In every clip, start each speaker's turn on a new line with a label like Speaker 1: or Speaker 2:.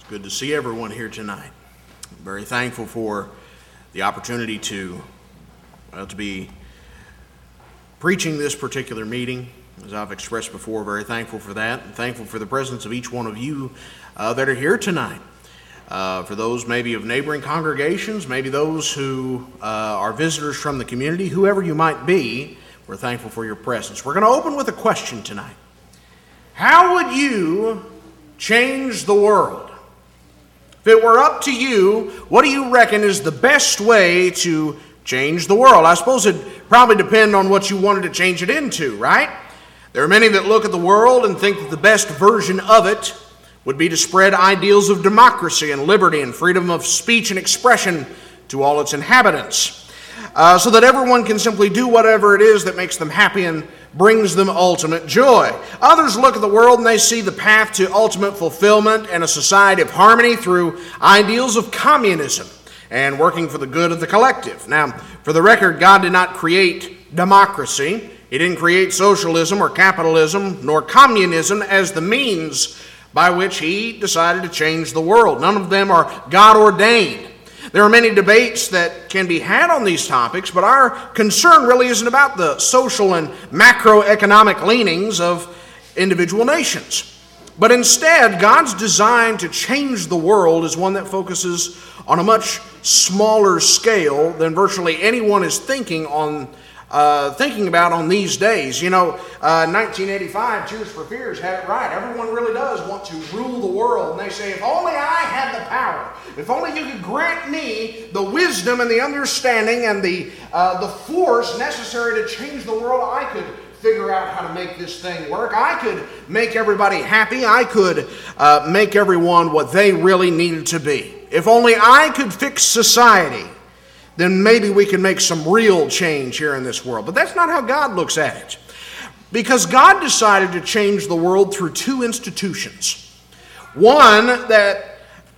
Speaker 1: Good to see everyone here tonight. I'm very thankful for the opportunity to be preaching this particular meeting. As I've expressed before, very thankful for that, and thankful for the presence of each one of you that are here tonight. For those maybe of neighboring congregations, maybe those who are visitors from the community, whoever you might be, we're thankful for your presence. We're going to open with a question tonight. How would you change the world? If it were up to you, what do you reckon is the best way to change the world? I suppose it'd probably depend on what you wanted to change it into, right? There are many that look at the world and think that the best version of it would be to spread ideals of democracy and liberty and freedom of speech and expression to all its inhabitants, so that everyone can simply do whatever it is that makes them happy and brings them ultimate joy. Others look at the world and they see the path to ultimate fulfillment and a society of harmony through ideals of communism and working for the good of the collective. Now, for the record, God did not create democracy. He didn't create socialism or capitalism nor communism as the means by which he decided to change the world. None of them are God-ordained. There are many debates that can be had on these topics, but our concern really isn't about the social and macroeconomic leanings of individual nations. But instead, God's design to change the world is one that focuses on a much smaller scale than virtually anyone is thinking about on these days. 1985, Tears for Fears had it right. Everyone really does want to rule the world. And they say, if only I had the power, if only you could grant me the wisdom and the understanding and the force necessary to change the world, I could figure out how to make this thing work. I could make everybody happy. I could make everyone what they really needed to be. If only I could fix society, then maybe we can make some real change here in this world. But that's not how God looks at it. Because God decided to change the world through two institutions. One that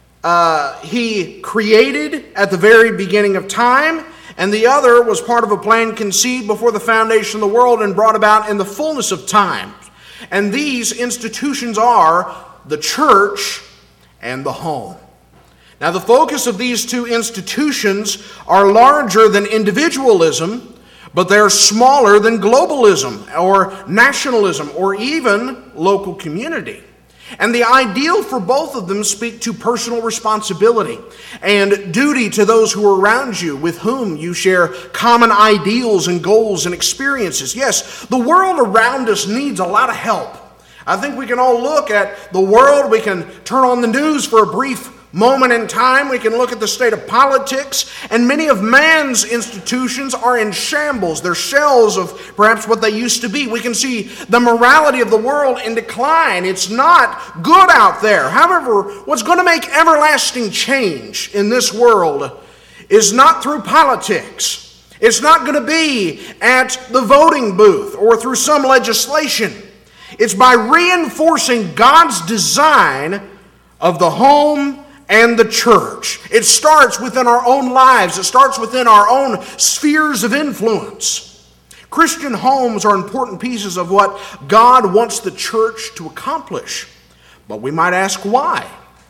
Speaker 1: he created at the very beginning of time, and the other was part of a plan conceived before the foundation of the world and brought about in the fullness of time. And these institutions are the church and the home. Now, the focus of these two institutions are larger than individualism, but they're smaller than globalism or nationalism or even local community. And the ideal for both of them speak to personal responsibility and duty to those who are around you, with whom you share common ideals and goals and experiences. Yes, the world around us needs a lot of help. I think we can all look at the world. We can turn on the news for a brief moment in time. We can look at the state of politics, and many of man's institutions are in shambles. They're shells of perhaps what they used to be. We can see the morality of the world in decline. It's not good out there. However, what's going to make everlasting change in this world is not through politics. It's not going to be at the voting booth or through some legislation. It's by reinforcing God's design of the home and the church. It starts within our own lives. It starts within our own spheres of influence. Christian homes are important pieces of what God wants the church to accomplish. But we might ask why.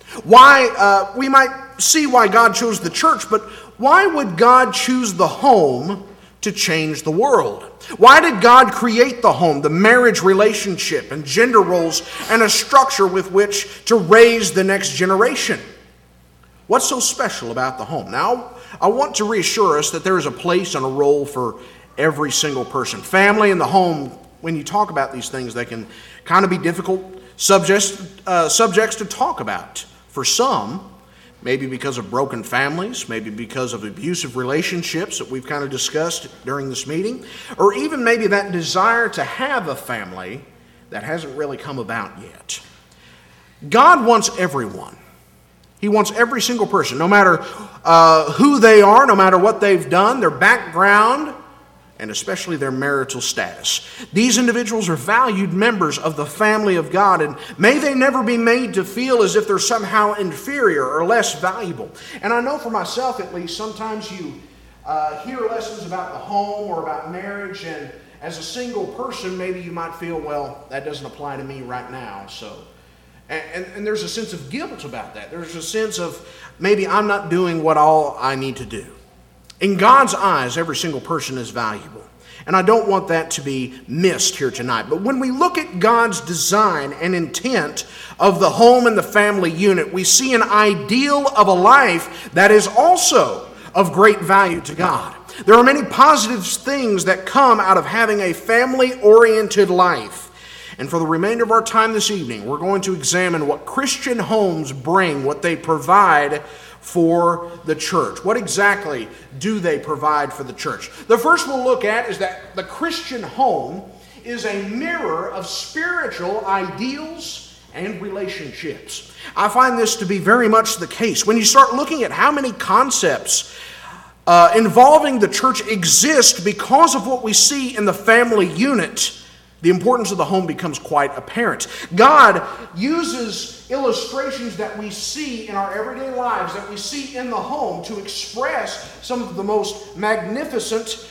Speaker 1: We might see why God chose the church, but why would God choose the home to change the world? Why did God create the home, the marriage relationship, and gender roles, and a structure with which to raise the next generation? What's so special about the home? Now, I want to reassure us that there is a place and a role for every single person. Family and the home, when you talk about these things, they can kind of be difficult subjects to talk about. For some, maybe because of broken families, maybe because of abusive relationships that we've kind of discussed during this meeting, or even maybe that desire to have a family that hasn't really come about yet. God wants everyone. He wants every single person, no matter who they are, no matter what they've done, their background, and especially their marital status. These individuals are valued members of the family of God, and may they never be made to feel as if they're somehow inferior or less valuable. And I know for myself, at least, sometimes you hear lessons about the home or about marriage, and as a single person, maybe you might feel, well, that doesn't apply to me right now, so And there's a sense of guilt about that. There's a sense of maybe I'm not doing what all I need to do. In God's eyes, every single person is valuable. And I don't want that to be missed here tonight. But when we look at God's design and intent of the home and the family unit, we see an ideal of a life that is also of great value to God. There are many positive things that come out of having a family-oriented life. And for the remainder of our time this evening, we're going to examine what Christian homes bring, what they provide for the church. What exactly do they provide for the church? The first we'll look at is that the Christian home is a mirror of spiritual ideals and relationships. I find this to be very much the case. When you start looking at how many concepts involving the church exist because of what we see in the family unit, the importance of the home becomes quite apparent. God uses illustrations that we see in our everyday lives, that we see in the home, to express some of the most magnificent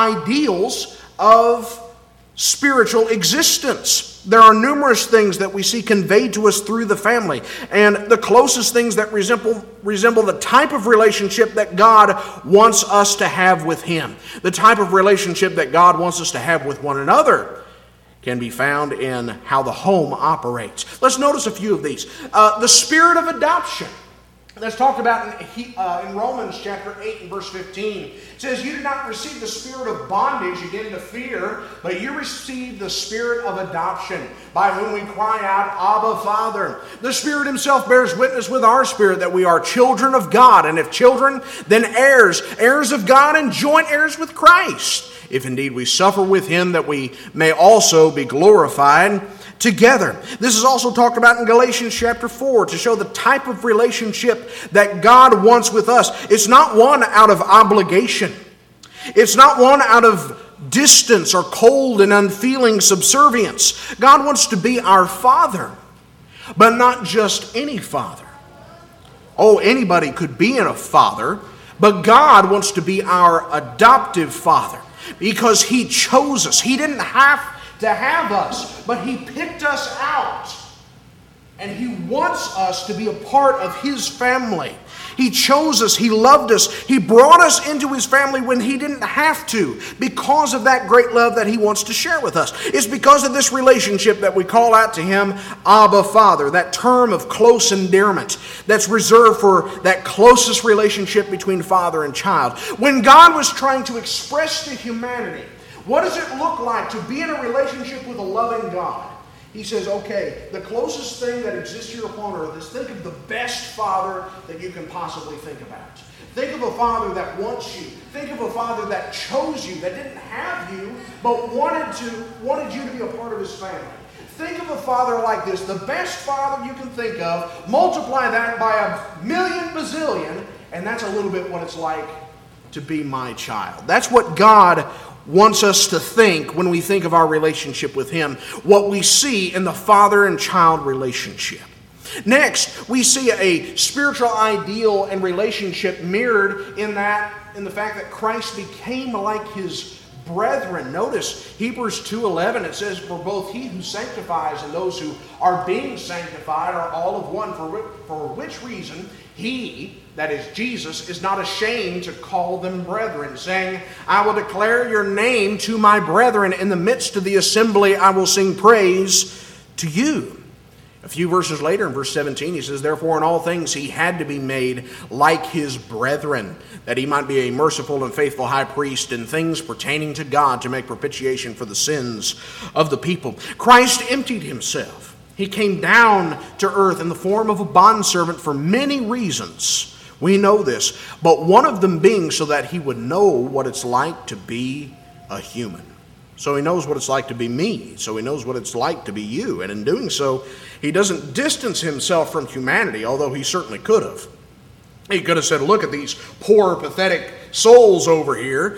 Speaker 1: ideals of spiritual existence. There are numerous things that we see conveyed to us through the family, and the closest things that resemble the type of relationship that God wants us to have with Him, the type of relationship that God wants us to have with one another, can be found in how the home operates. Let's notice a few of these. The spirit of adoption. That's talked about in Romans chapter 8 and verse 15. It says, "You did not receive the spirit of bondage again to fear, but you received the spirit of adoption, by whom we cry out, Abba, Father." The Spirit Himself bears witness with our spirit that we are children of God, and if children, then heirs, heirs of God and joint heirs with Christ, if indeed we suffer with Him, that we may also be glorified together. This is also talked about in Galatians chapter 4 to show the type of relationship that God wants with us. It's not one out of obligation. It's not one out of distance or cold and unfeeling subservience. God wants to be our Father, but not just any father. Oh, anybody could be a father, but God wants to be our adoptive Father because He chose us. He didn't have to have us, but He picked us out, and He wants us to be a part of His family. He chose us, He loved us, He brought us into His family when He didn't have to, because of that great love that He wants to share with us. It's because of this relationship that we call out to Him, Abba, Father, that term of close endearment that's reserved for that closest relationship between father and child. When God was trying to express to humanity, what does it look like to be in a relationship with a loving God? He says, okay, the closest thing that exists here upon earth is think of the best father that you can possibly think about. Think of a father that wants you. Think of a father that chose you, that didn't have you, but wanted you to be a part of His family. Think of a father like this, the best father you can think of, multiply that by 1,000,000 bazillion, and that's a little bit what it's like to be my child. That's what God wants us to think when we think of our relationship with Him, what we see in the father and child relationship. Next, we see a spiritual ideal and relationship mirrored in the fact that Christ became like His brethren. Notice Hebrews 2:11, it says, "For both He who sanctifies and those who are being sanctified are all of one, for which reason He," that is Jesus, "is not ashamed to call them brethren, saying, I will declare your name to my brethren. In the midst of the assembly I will sing praise to you." A few verses later, in verse 17, he says, "Therefore in all things He had to be made like His brethren, that He might be a merciful and faithful high priest in things pertaining to God, to make propitiation for the sins of the people." Christ emptied Himself. He came down to earth in the form of a bondservant for many reasons. We know this, but one of them being so that He would know what it's like to be a human. So He knows what it's like to be me. So He knows what it's like to be you. And in doing so, He doesn't distance Himself from humanity, although He certainly could have. He could have said, look at these poor, pathetic souls over here.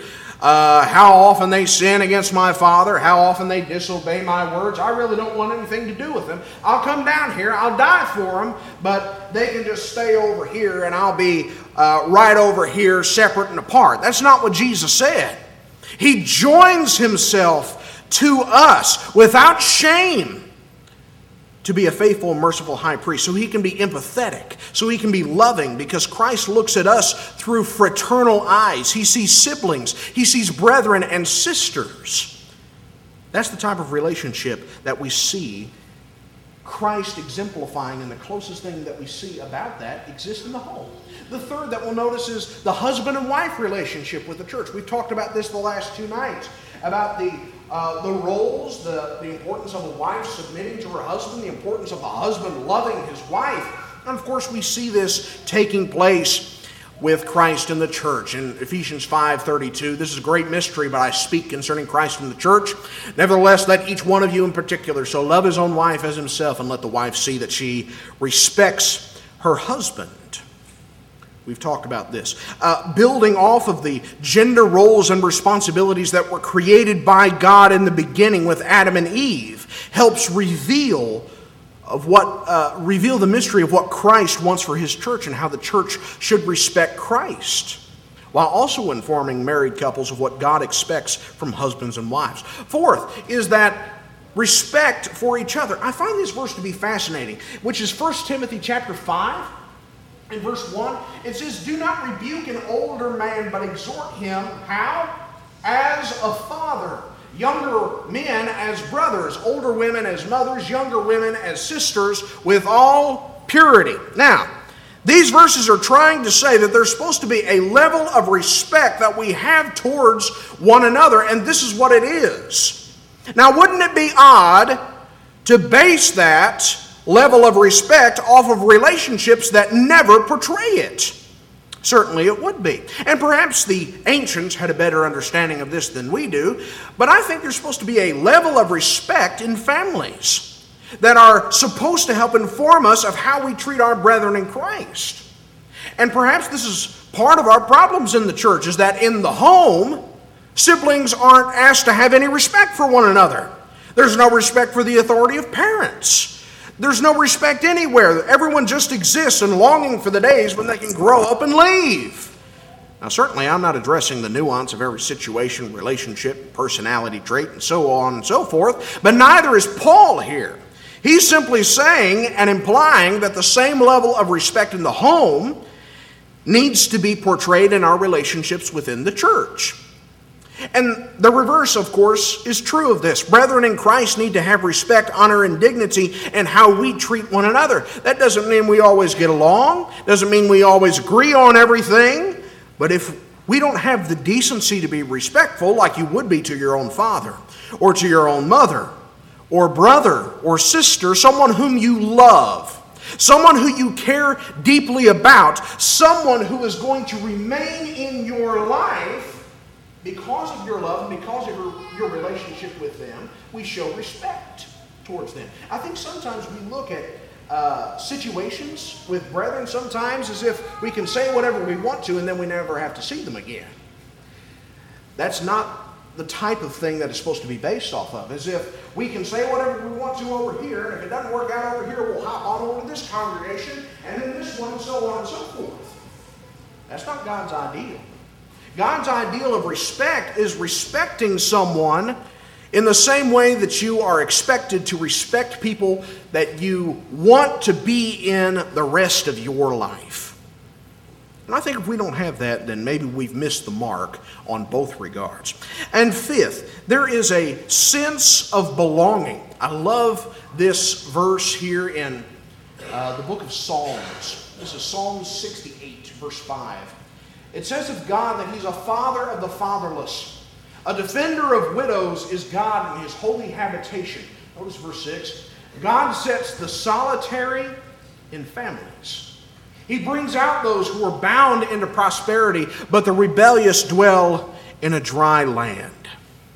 Speaker 1: How often they sin against my Father, how often they disobey my words. I really don't want anything to do with them. I'll come down here, I'll die for them, but they can just stay over here and I'll be right over here separate and apart. That's not what Jesus said. He joins Himself to us without shame. to be a faithful and merciful high priest, so he can be empathetic, so he can be loving, because Christ looks at us through fraternal eyes. He sees siblings, he sees brethren and sisters. That's the type of relationship that we see Christ exemplifying, and the closest thing that we see about that exists in the home. The third that we'll notice is the husband and wife relationship with the church. We've talked about this the last 2 nights, about the roles, the importance of a wife submitting to her husband, the importance of a husband loving his wife. And of course, we see this taking place with Christ in the church. In Ephesians 5:32, this is a great mystery, but I speak concerning Christ in the church. Nevertheless, let each one of you in particular so love his own wife as himself, and let the wife see that she respects her husband. We've talked about this. Building off of the gender roles and responsibilities that were created by God in the beginning with Adam and Eve helps reveal the mystery of what Christ wants for his church and how the church should respect Christ, while also informing married couples of what God expects from husbands and wives. Fourth is that respect for each other. I find this verse to be fascinating, which is 1 Timothy chapter 5. In verse 1, it says, "Do not rebuke an older man, but exhort him," how? "As a father. Younger men as brothers, older women as mothers, younger women as sisters, with all purity." Now, these verses are trying to say that there's supposed to be a level of respect that we have towards one another, and this is what it is. Now, wouldn't it be odd to base that level of respect off of relationships that never portray it? Certainly it would be. And perhaps the ancients had a better understanding of this than we do, but I think there's supposed to be a level of respect in families that are supposed to help inform us of how we treat our brethren in Christ. And perhaps this is part of our problems in the church, is that in the home, siblings aren't asked to have any respect for one another. There's no respect for the authority of parents. There's no respect anywhere. Everyone just exists and longing for the days when they can grow up and leave. Now, certainly I'm not addressing the nuance of every situation, relationship, personality trait, and so on and so forth, but neither is Paul here. He's simply saying and implying that the same level of respect in the home needs to be portrayed in our relationships within the church. And the reverse, of course, is true of this. Brethren in Christ need to have respect, honor, and dignity in how we treat one another. That doesn't mean we always get along, doesn't mean we always agree on everything, but if we don't have the decency to be respectful like you would be to your own father, or to your own mother, or brother, or sister, someone whom you love, someone who you care deeply about, someone who is going to remain in your life, because of your love and because of your relationship with them, we show respect towards them. I think sometimes we look at situations with brethren sometimes as if we can say whatever we want to and then we never have to see them again. That's not the type of thing that is supposed to be based off of, as if we can say whatever we want to over here, and if it doesn't work out over here, we'll hop on over to this congregation, and then this one, and so on and so forth. That's not God's ideal. God's ideal of respect is respecting someone in the same way that you are expected to respect people that you want to be in the rest of your life. And I think if we don't have that, then maybe we've missed the mark on both regards. And fifth, there is a sense of belonging. I love this verse here in the book of Psalms. This is Psalm 68, verse 5. It says of God that he's a father of the fatherless. A defender of widows is God in his holy habitation. Notice verse 6. God sets the solitary in families. He brings out those who are bound into prosperity, but the rebellious dwell in a dry land.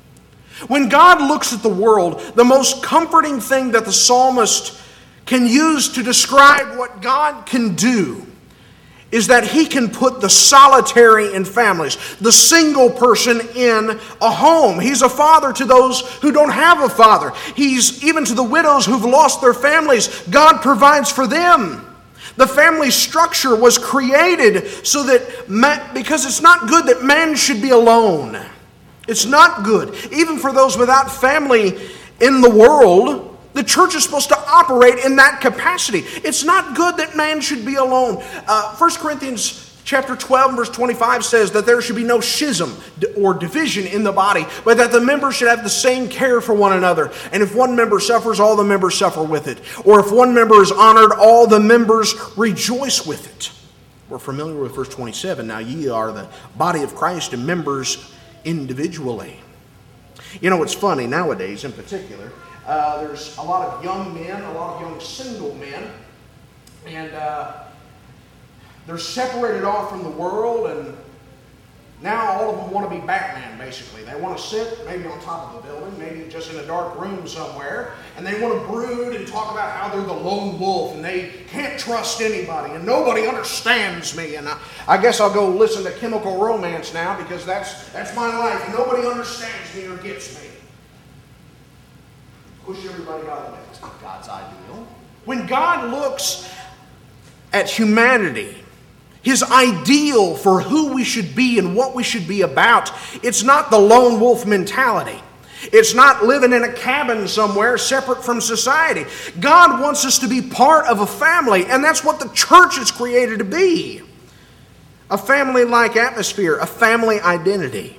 Speaker 1: When God looks at the world, the most comforting thing that the psalmist can use to describe what God can do is that he can put the solitary in families, the single person in a home. He's a father to those who don't have a father. He's even to the widows who've lost their families. God provides for them. The family structure was created so that, because it's not good that man should be alone. It's not good. Even for those without family in the world, The church is supposed to operate in that capacity. It's not good that man should be alone. 1 Corinthians chapter 12, verse 25 says that there should be no schism or division in the body, but that the members should have the same care for one another. And if one member suffers, all the members suffer with it. Or if one member is honored, all the members rejoice with it. We're familiar with verse 27. Now ye are the body of Christ and members individually. You know, it's funny nowadays in particular. There's a lot of young men, a lot of young single men, and they're separated off from the world, and now all of them want to be Batman, basically. They want to sit maybe on top of a building, maybe just in a dark room somewhere, and they want to brood and talk about how they're the lone wolf, and they can't trust anybody, and nobody understands me, and I guess I'll go listen to Chemical Romance now, because that's my life. Nobody understands me or gets me. Push everybody out of the way. It's not God's ideal. When God looks at humanity, His ideal for who we should be and what we should be about, it's not the lone wolf mentality. It's not living in a cabin somewhere separate from society. God wants us to be part of a family, and that's what the church is created to be. A family-like atmosphere, a family identity.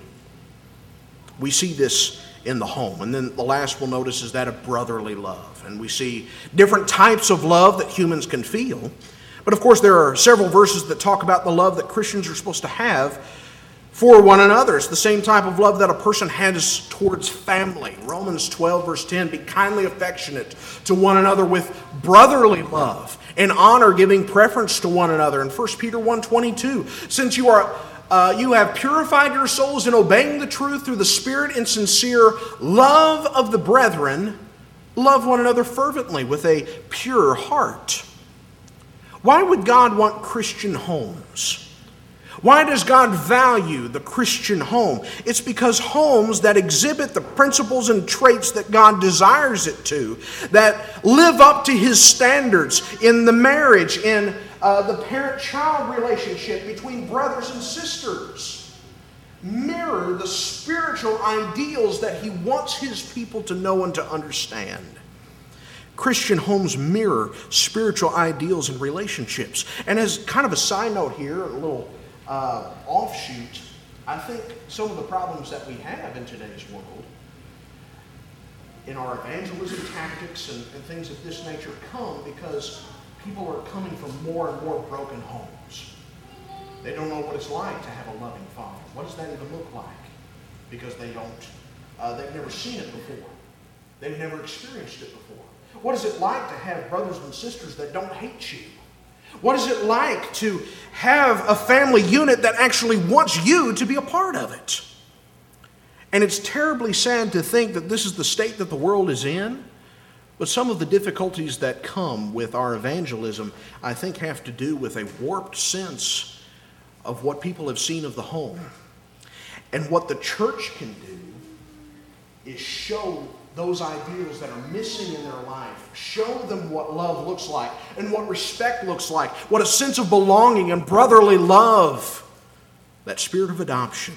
Speaker 1: We see this in the home. And then the last we'll notice is that of brotherly love. And we see different types of love that humans can feel. But of course there are several verses that talk about the love that Christians are supposed to have for one another. It's the same type of love that a person has towards family. Romans 12 verse 10, be kindly affectionate to one another with brotherly love and honor, giving preference to one another. And 1 Peter 1:22, since you have purified your souls in obeying the truth through the Spirit and sincere love of the brethren, love one another fervently with a pure heart. Why would God want Christian homes? Why does God value the Christian home? It's because homes that exhibit the principles and traits that God desires it to, that live up to His standards in the marriage, in the parent-child relationship between brothers and sisters, mirror the spiritual ideals that He wants His people to know and to understand. Christian homes mirror spiritual ideals and relationships. And as kind of a side note here, a little offshoot, I think some of the problems that we have in today's world, in our evangelism tactics and things of this nature, come because people are coming from more and more broken homes. They don't know what it's like to have a loving father. What does that even look like? Because they've never seen it before. They've never experienced it before. What is it like to have brothers and sisters that don't hate you? What is it like to have a family unit that actually wants you to be a part of it? And it's terribly sad to think that this is the state that the world is in. But some of the difficulties that come with our evangelism, I think, have to do with a warped sense of what people have seen of the home. And what the church can do is show those ideals that are missing in their life. Show them what love looks like and what respect looks like, what a sense of belonging and brotherly love, that spirit of adoption,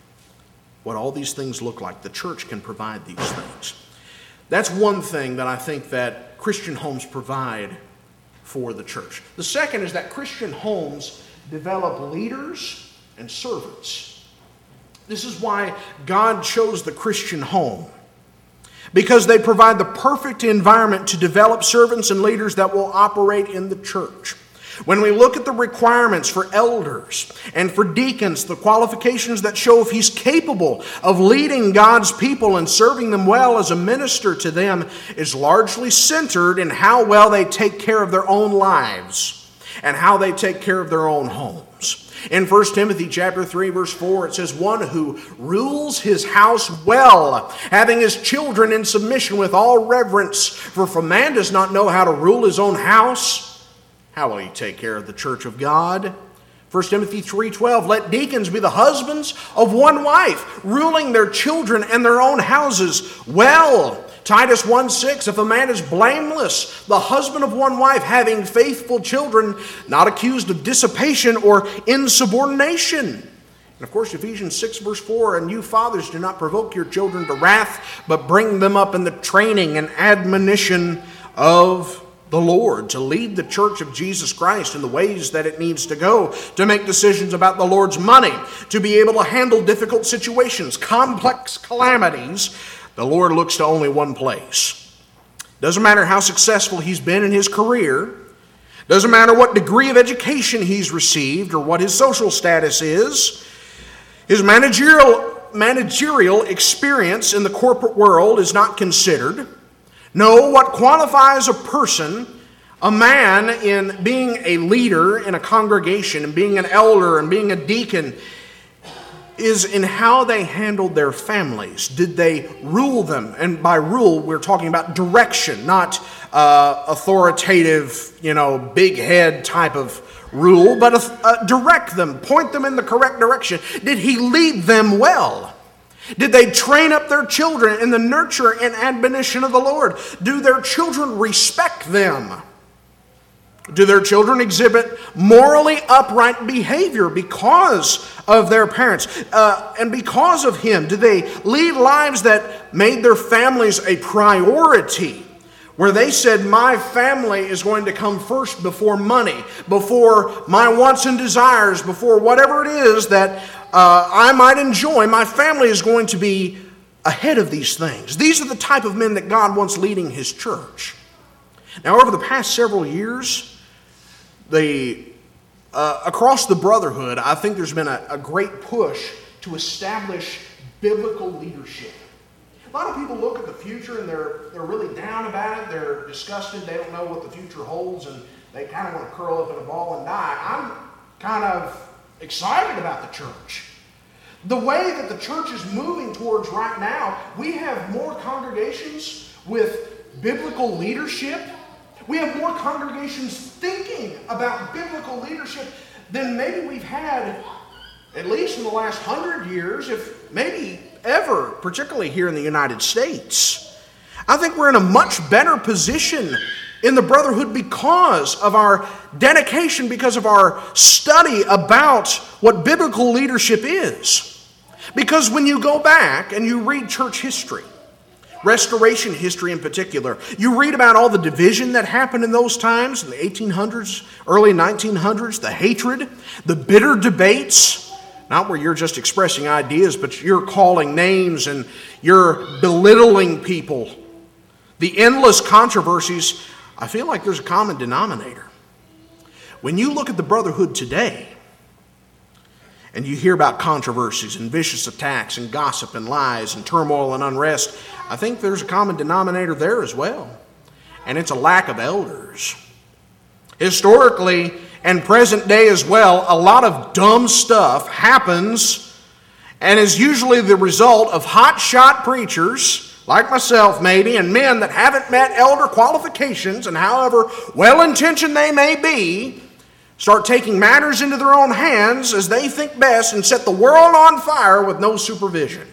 Speaker 1: what all these things look like. The church can provide these things. That's one thing that I think that Christian homes provide for the church. The second is that Christian homes develop leaders and servants. This is why God chose the Christian home, because they provide the perfect environment to develop servants and leaders that will operate in the church. When we look at the requirements for elders and for deacons, the qualifications that show if he's capable of leading God's people and serving them well as a minister to them is largely centered in how well they take care of their own lives and how they take care of their own homes. In 1 Timothy chapter 3, verse 4, it says, one who rules his house well, having his children in submission with all reverence. For if a man does not know how to rule his own house, how will he take care of the church of God? 1 Timothy 3:12, let deacons be the husbands of one wife, ruling their children and their own houses well. Titus 1:6, if a man is blameless, the husband of one wife, having faithful children, not accused of dissipation or insubordination. And Of course, Ephesians 6 verse 4, and you fathers do not provoke your children to wrath, but bring them up in the training and admonition of the Lord, to lead the church of Jesus Christ in the ways that it needs to go, to make decisions about the Lord's money, to be able to handle difficult situations, complex calamities. The Lord looks to only one place. Doesn't matter how successful he's been in his career. Doesn't matter what degree of education he's received or what his social status is. His managerial experience in the corporate world is not considered. No, what qualifies a person, a man, in being a leader in a congregation and being an elder and being a deacon is in how they handled their families. Did they rule them? And by rule, we're talking about direction, not authoritative, big head type of rule, but direct them, point them in the correct direction. Did he lead them well? Did they train up their children in the nurture and admonition of the Lord? Do their children respect them? Do their children exhibit morally upright behavior because of their parents and because of him? Do they lead lives that made their families a priority? Where they said, my family is going to come first before money, before my wants and desires, before whatever it is that I might enjoy. My family is going to be ahead of these things. These are the type of men that God wants leading his church. Now, over the past several years, across the brotherhood, I think there's been a great push to establish biblical leadership. A lot of people look at the future and they're really down about it. They're disgusted. They don't know what the future holds, and they kind of want to curl up in a ball and die. I'm kind of excited about the church. The way that the church is moving towards right now, we have more congregations with biblical leadership. We have more congregations thinking about biblical leadership than maybe we've had, at least in the last 100 years, if maybe ever, particularly here in the United States. I think we're in a much better position in the brotherhood because of our dedication, because of our study about what biblical leadership is. Because when you go back and you read church history, Restoration history in particular, you read about all the division that happened in those times, in the 1800s, early 1900s, the hatred, the bitter debates, not where you're just expressing ideas, but you're calling names and you're belittling people. The endless controversies, I feel like there's a common denominator. When you look at the brotherhood today, and you hear about controversies and vicious attacks and gossip and lies and turmoil and unrest, I think there's a common denominator there as well. And it's a lack of elders. Historically and present day as well, a lot of dumb stuff happens and is usually the result of hotshot preachers like myself maybe, and men that haven't met elder qualifications, and however well-intentioned they may be, start taking matters into their own hands as they think best and set the world on fire with no supervision.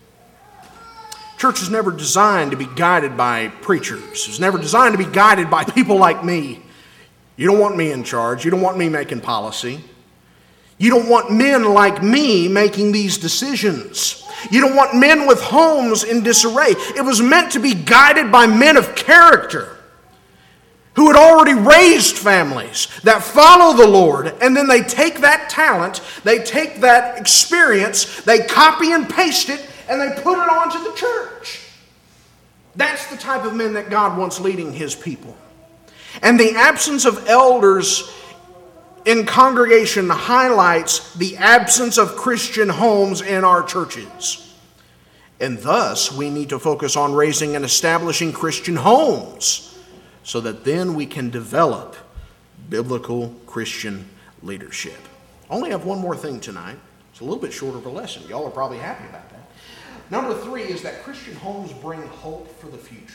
Speaker 1: Church is never designed to be guided by preachers. It's never designed to be guided by people like me. You don't want me in charge. You don't want me making policy. You don't want men like me making these decisions. You don't want men with homes in disarray. It was meant to be guided by men of character who had already raised families that follow the Lord, and then they take that talent, they take that experience, they copy and paste it, and they put it onto the church. That's the type of men that God wants leading his people. And the absence of elders in congregation highlights the absence of Christian homes in our churches. And thus, we need to focus on raising and establishing Christian homes, so that then we can develop biblical Christian leadership. I only have one more thing tonight. It's a little bit shorter of a lesson. Y'all are probably happy about that. Number 3 is that Christian homes bring hope for the future.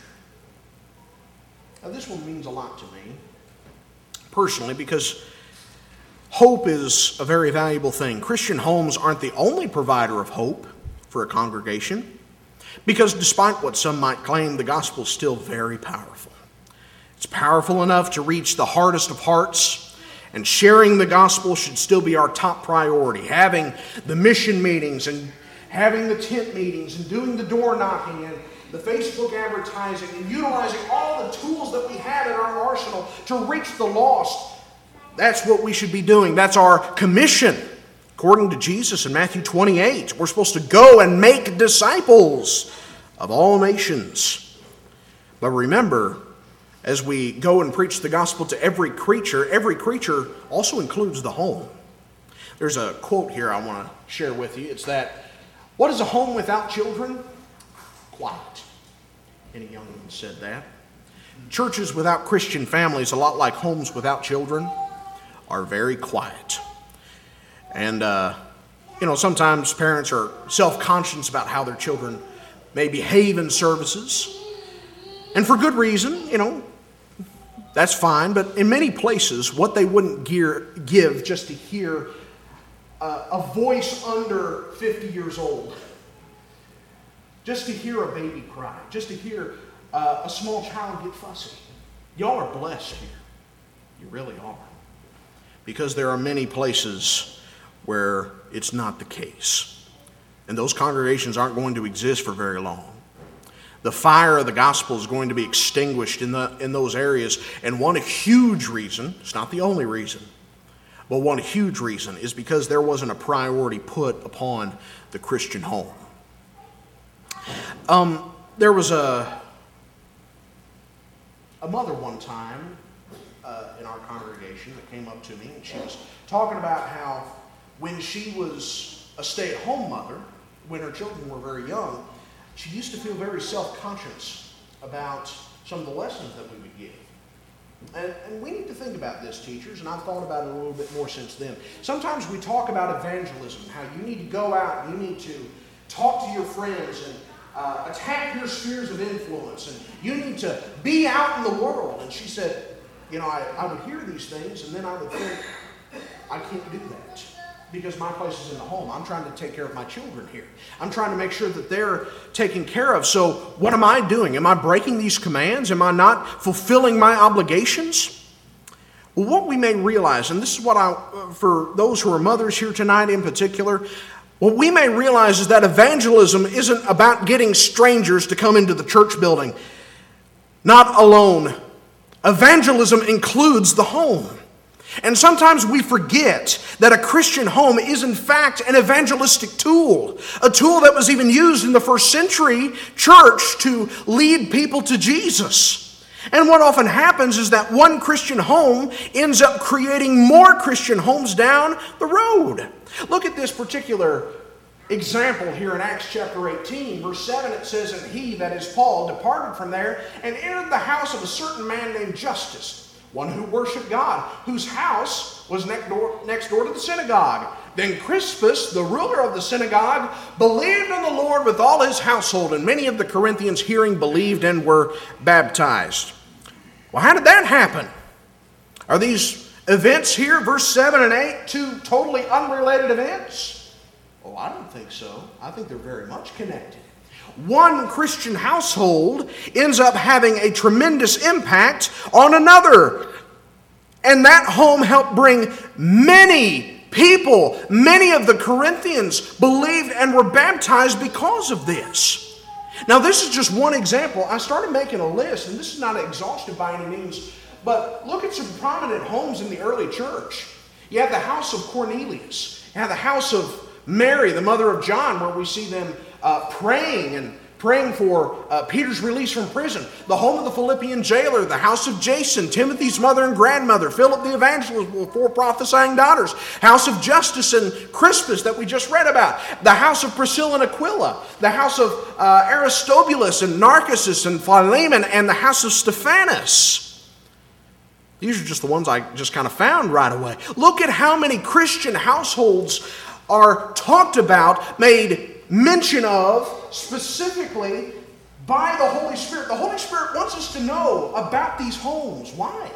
Speaker 1: Now, this one means a lot to me, personally, because hope is a very valuable thing. Christian homes aren't the only provider of hope for a congregation, because despite what some might claim, the gospel is still very powerful. It's powerful enough to reach the hardest of hearts And sharing the gospel should still be our top priority. Having the mission meetings and having the tent meetings and doing the door knocking and the Facebook advertising and utilizing all the tools that we have in our arsenal to reach the lost. That's what we should be doing. That's our commission. According to Jesus in Matthew 28, we're supposed to go and make disciples of all nations. But remember, as we go and preach the gospel to every creature also includes the home. There's a quote here I want to share with you. It's that, what is a home without children? Quiet. Any young ones said that. Churches without Christian families, a lot like homes without children, are very quiet. And, sometimes parents are self-conscious about how their children may behave in services. And for good reason, that's fine. But in many places, what they wouldn't give just to hear a voice under 50 years old, just to hear a baby cry, just to hear a small child get fussy. Y'all are blessed here. You really are. Because there are many places where it's not the case. And those congregations aren't going to exist for very long. The fire of the gospel is going to be extinguished in those areas. And one huge reason, it's not the only reason, but one huge reason is because there wasn't a priority put upon the Christian home. There was a mother one time in our congregation that came up to me, and she was talking about how when she was a stay-at-home mother, when her children were very young, she used to feel very self-conscious about some of the lessons that we would give. And we need to think about this, teachers, and I've thought about it a little bit more since then. Sometimes we talk about evangelism, how you need to go out and you need to talk to your friends and attack your spheres of influence, and you need to be out in the world. And she said, I would hear these things, and then I would think, I can't do that because my place is in the home. I'm trying to take care of my children here. I'm trying to make sure that they're taken care of. So what am I doing? Am I breaking these commands? Am I not fulfilling my obligations? Well, what we may realize, and this is what for those who are mothers here tonight in particular, what we may realize is that evangelism isn't about getting strangers to come into the church building. Not alone. Evangelism includes the home. And sometimes we forget that a Christian home is in fact an evangelistic tool. A tool that was even used in the first century church to lead people to Jesus. And what often happens is that one Christian home ends up creating more Christian homes down the road. Look at this particular example here in Acts chapter 18, verse 7. It says, "And he," that is Paul, "departed from there and entered the house of a certain man named Justus, one who worshiped God, whose house was next door to the synagogue. Then Crispus, the ruler of the synagogue, believed in the Lord with all his household, and many of the Corinthians hearing believed and were baptized." Well, how did that happen? Are these events here, verse 7 and 8, two totally unrelated events? Oh, I don't think so. I think they're very much connected. One Christian household ends up having a tremendous impact on another. And that home helped bring many people, many of the Corinthians believed and were baptized because of this. Now, this is just one example. I started making a list, and this is not exhaustive by any means, but look at some prominent homes in the early church. You have the house of Cornelius. You have the house of Mary, the mother of John, where we see them praying for Peter's release from prison. The home of the Philippian jailer, the house of Jason, Timothy's mother and grandmother, Philip the evangelist with 4 prophesying daughters, house of Justus and Crispus that we just read about, the house of Priscilla and Aquila, the house of Aristobulus and Narcissus and Philemon, and the house of Stephanas. These are just the ones I just kind of found right away. Look at how many Christian households are talked about, made mention of specifically by the Holy Spirit. The Holy Spirit wants us to know about these homes. Why?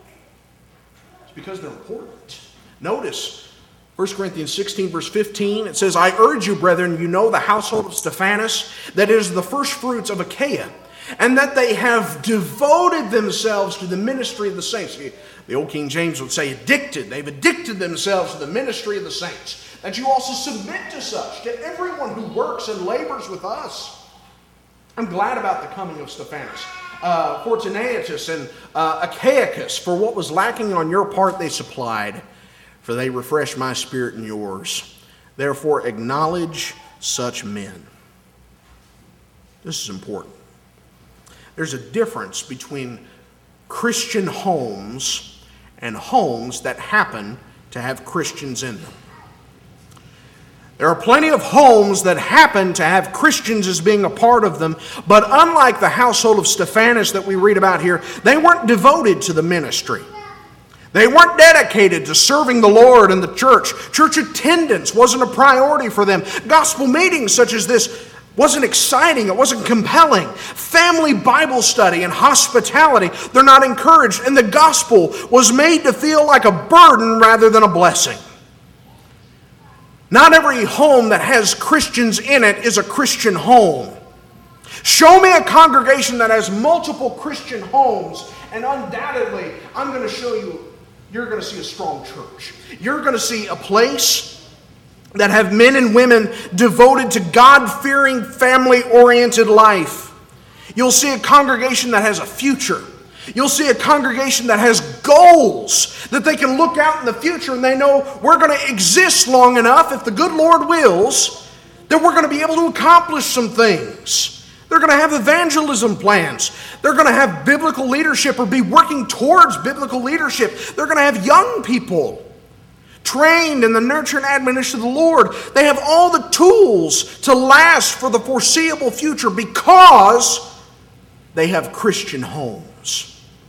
Speaker 1: It's because they're important. Notice 1 Corinthians 16 verse 15. It says, "I urge you, brethren, you know the household of Stephanas, that is the first fruits of Achaia, and that they have devoted themselves to the ministry of the saints. The old King James would say addicted. They've addicted themselves to the ministry of the saints. That you also submit to such, to everyone who works and labors with us. I'm glad about the coming of Stephanas, Fortunatus, and Achaicus. For what was lacking on your part they supplied, for they refreshed my spirit and yours. Therefore acknowledge such men. This is important. There's a difference between Christian homes and homes that happen to have Christians in them. There are plenty of homes that happen to have Christians as being a part of them, but unlike the household of Stephanas that we read about here, they weren't devoted to the ministry. They weren't dedicated to serving the Lord and the church. Church attendance wasn't a priority for them. Gospel meetings such as this wasn't exciting. It wasn't compelling. Family Bible study and hospitality, they're not encouraged. And the gospel was made to feel like a burden rather than a blessing. Not every home that has Christians in it is a Christian home. Show me a congregation that has multiple Christian homes, and undoubtedly, I'm going to show you, you're going to see a strong church. You're going to see a place that have men and women devoted to God-fearing, family-oriented life. You'll see a congregation that has a future. You'll see a congregation that has goals, that they can look out in the future and they know we're going to exist long enough, if the good Lord wills, that we're going to be able to accomplish some things. They're going to have evangelism plans. They're going to have biblical leadership or be working towards biblical leadership. They're going to have young people trained in the nurture and admonition of the Lord. They have all the tools to last for the foreseeable future because they have Christian homes.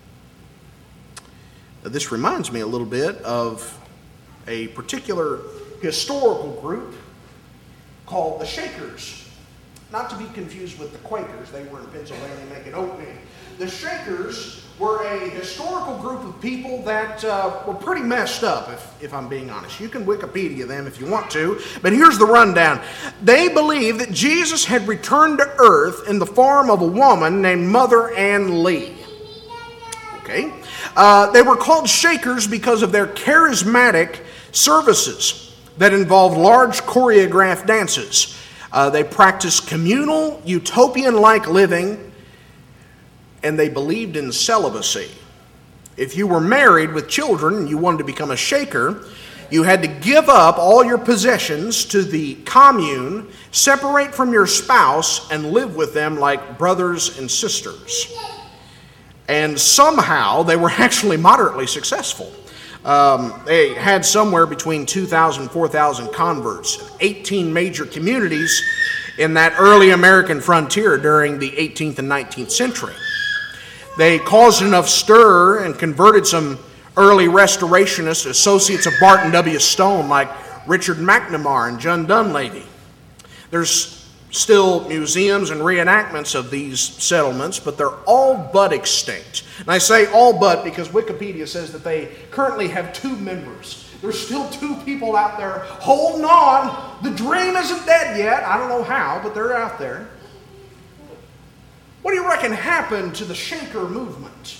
Speaker 1: This reminds me a little bit of a particular historical group called the Shakers. Not to be confused with the Quakers. They were in Pennsylvania making oatmeal. The Shakers were a historical group of people that were pretty messed up, if I'm being honest. You can Wikipedia them if you want to, but here's the rundown. They believed that Jesus had returned to earth in the form of a woman named Mother Ann Lee. Okay? They were called Shakers because of their charismatic services that involved large choreographed dances. They practiced communal, utopian-like living, and they believed in celibacy. If you were married with children and you wanted to become a Shaker, you had to give up all your possessions to the commune, separate from your spouse, and live with them like brothers and sisters. And somehow they were actually moderately successful. They had somewhere between 2,000 and 4,000 converts, 18 major communities in that early American frontier during the 18th and 19th century. They caused enough stir and converted some early restorationists, associates of Barton W. Stone, like Richard McNamara and John Dunleavy. There's still museums and reenactments of these settlements, but they're all but extinct. And I say all but because Wikipedia says that they currently have 2 members. There's still 2 people out there holding on. The dream isn't dead yet. I don't know how, but they're out there. What do you reckon happened to the Shaker movement?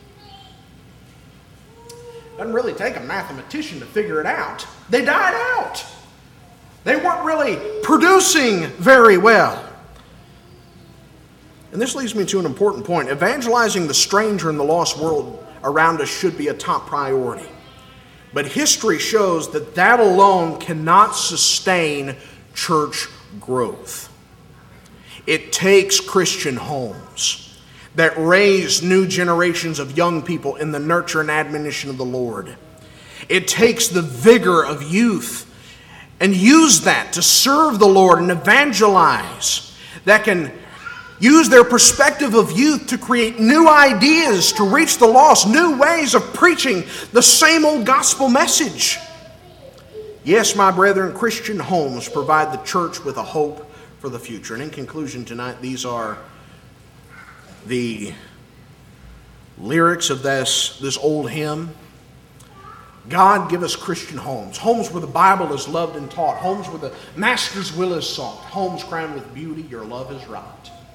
Speaker 1: Doesn't really take a mathematician to figure it out. They died out. They weren't really producing very well. And this leads me to an important point. Evangelizing the stranger in the lost world around us should be a top priority. But history shows that that alone cannot sustain church growth. It takes Christian homes that raise new generations of young people in the nurture and admonition of the Lord. It takes the vigor of youth and use that to serve the Lord and evangelize, that can use their perspective of youth to create new ideas to reach the lost, new ways of preaching the same old gospel message. Yes, my brethren, Christian homes provide the church with a hope for the future. And in conclusion tonight, these are the lyrics of this old hymn. God, give us Christian homes. Homes where the Bible is loved and taught. Homes where the Master's will is sought. Homes crowned with beauty, your love is right.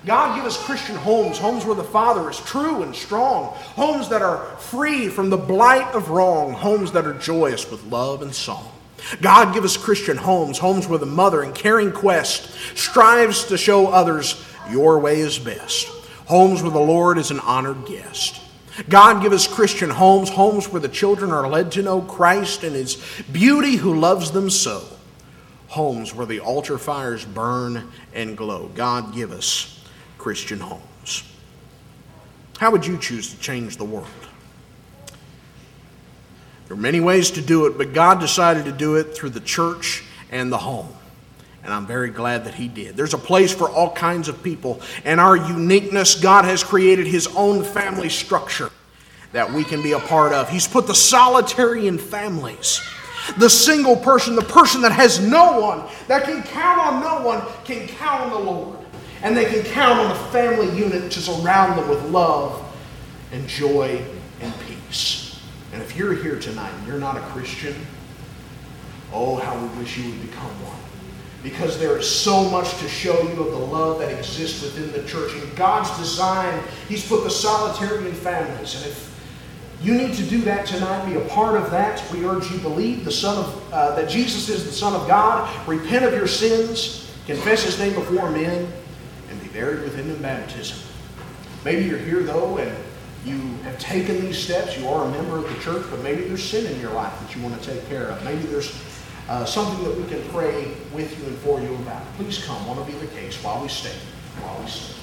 Speaker 1: God, give us Christian homes, homes where the Father is true and strong, homes that are free from the blight of wrong, homes that are joyous with love and song. God, give us Christian homes, homes where the mother in caring quest strives to show others your way is best, homes where the Lord is an honored guest. God, give us Christian homes, homes where the children are led to know Christ and His beauty who loves them so, homes where the altar fires burn and glow. God, give us Christian homes. How would you choose to change the world? There are many ways to do it, but God decided to do it through the church and the home. And I'm very glad that He did. There's a place for all kinds of people. And our uniqueness, God has created His own family structure that we can be a part of. He's put the solitary in families. The single person, the person that has no one, that can count on no one, can count on the Lord. And they can count on the family unit to surround them with love and joy and peace. And if you're here tonight and you're not a Christian, oh, how we wish you would become one. Because there is so much to show you of the love that exists within the church. In God's design, He's put the solitary in families. And if you need to do that tonight, be a part of that, we urge you believe that Jesus is the Son of God, repent of your sins, confess His name before men, and be buried with Him in baptism. Maybe you're here, though, and you have taken these steps. You are a member of the church, but maybe there's sin in your life that you want to take care of. Maybe there's something that we can pray with you and for you about. Please come. Want to be the case while we stand.